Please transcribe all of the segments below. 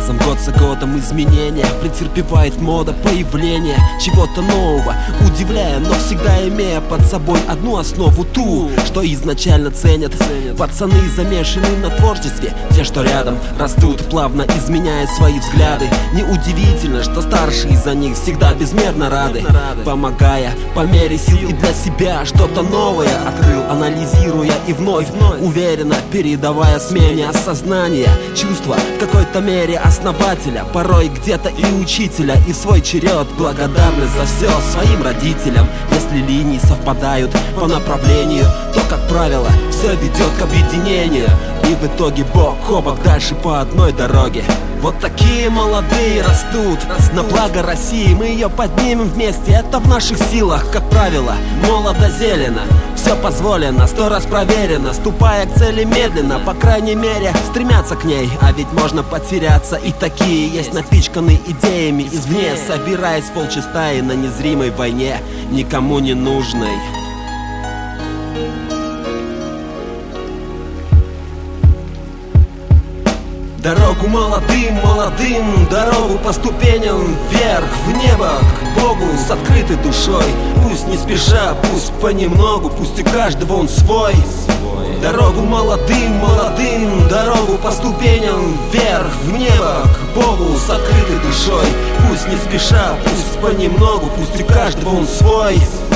разом, год за годом изменения. Претерпевает мода появления чего-то нового, удивляя, но всегда имея под собой одну основу, ту, что изначально ценят пацаны, замешанные на творчестве. Те, что рядом, растут, плавно изменяя свои взгляды. Неудивительно, что старшие за них всегда безмерно рады, помогая по мере сил и для себя что-то новое открыл, анализируя и вновь уверенно передавая смене осознания, чувства в какой-то мере основателя, порой где-то и учителя, и в свой черед благодарность за все своим родителям. Если линии совпадают по направлению, то, как правило, все ведет к объединению, и в итоге бок о бок дальше по одной дороге. Вот такие молодые растут на благо России, мы ее поднимем вместе, это в наших силах. Как правило, молодо зелено, все позволено, 100 раз проверено, ступая к цели медленно, по крайней мере стремятся к ней. А ведь можно потеряться, и такие есть, напичканные идеями извне, собираясь в волчьей стае на незримой войне, никому не нужной. Дорогу молодым, дорогу по ступеням вверх, в небо, к Богу с открытой душой. Пусть не спеша, пусть понемногу, пусть у каждого он свой. Дорогу молодым, дорогу по ступеням вверх, в небо, к Богу с открытой душой. Пусть не спеша, пусть понемногу, пусть у каждого он свой.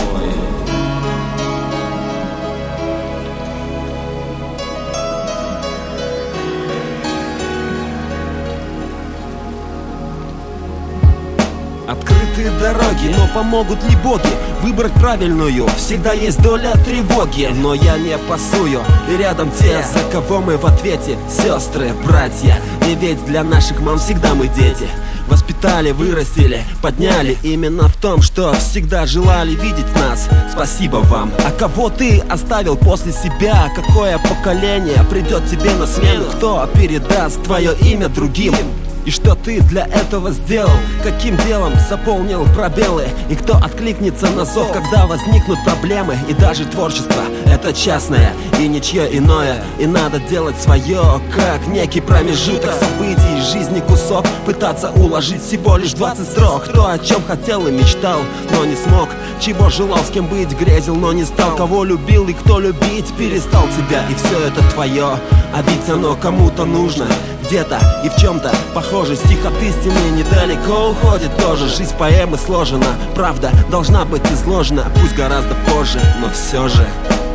Открытые дороги, но помогут ли боги выбрать правильную? Всегда есть доля тревоги, но я не пасую, и рядом те, за кого мы в ответе. Сестры, братья, и ведь для наших мам всегда мы дети. Воспитали, вырастили, подняли именно в том, что всегда желали видеть нас. Спасибо вам. А кого ты оставил после себя? Какое поколение придет тебе на смену? Кто передаст твое имя другим? И что ты для этого сделал? Каким делом заполнил пробелы? И кто откликнется на зов, когда возникнут проблемы? И даже творчество — это частное и ничье иное. И надо делать свое, как некий промежуток событий жизни, кусок. Пытаться уложить всего лишь 20 строк. Кто о чем хотел и мечтал, но не смог. Чего желал, с кем быть, грезил, но не стал. Кого любил и кто любить перестал тебя. И все это твое, а ведь оно кому-то нужно. Где-то и в чем-то похоже, стих от истины недалеко уходит тоже. Жизнь поэмы сложена, правда должна быть изложена, пусть гораздо позже, но все же.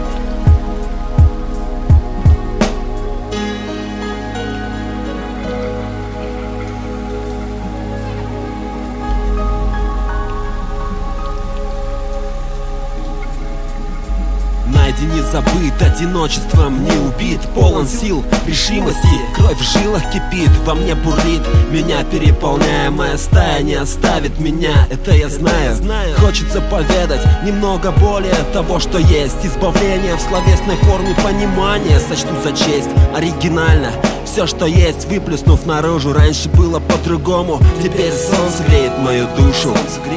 Не забыт, одиночеством не убит, полон сил, решимости, кровь в жилах кипит, во мне бурлит, меня переполняя, моя стая не оставит меня, это я знаю. Хочется поведать немного более того, что есть, избавление в словесной форме понимания сочту за честь, оригинально. Все, что есть, выплеснув наружу. Раньше было по-другому, теперь солнце греет мою душу.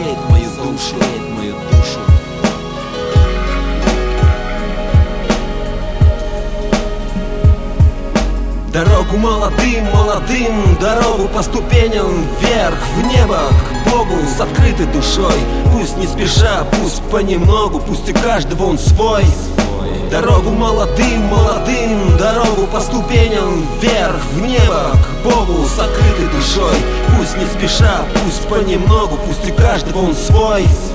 Дорогу молодым, дорогу по ступеням вверх, в небо, к Богу с открытой душой. Пусть не спеша, пусть понемногу, пусть у каждого он свой. Дорогу молодым, дорогу по ступеням вверх, в небо, к Богу с открытой душой. Пусть не спеша, пусть понемногу, пусть у каждого он свой.